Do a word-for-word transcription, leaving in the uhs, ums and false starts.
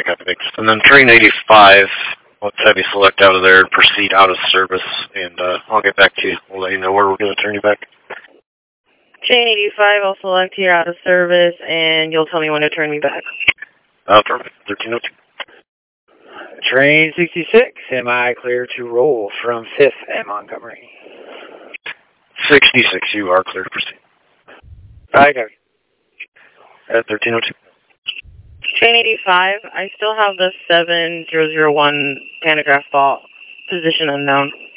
copy, thanks. And then train eighty-five, let's have you select out of there and proceed out of service, and uh, I'll get back to you. We'll let you know where we're going to turn you back. Train eighty-five, I'll select here out of service, and you'll tell me when to turn me back. Uh, perfect. thirteen oh two. Train sixty-six, am I clear to roll from fifth at Montgomery? sixty-six, you are clear to proceed. I got it. At thirteen oh two. Train eighty-five, I still have the seven zero zero one pantograph fault, position unknown.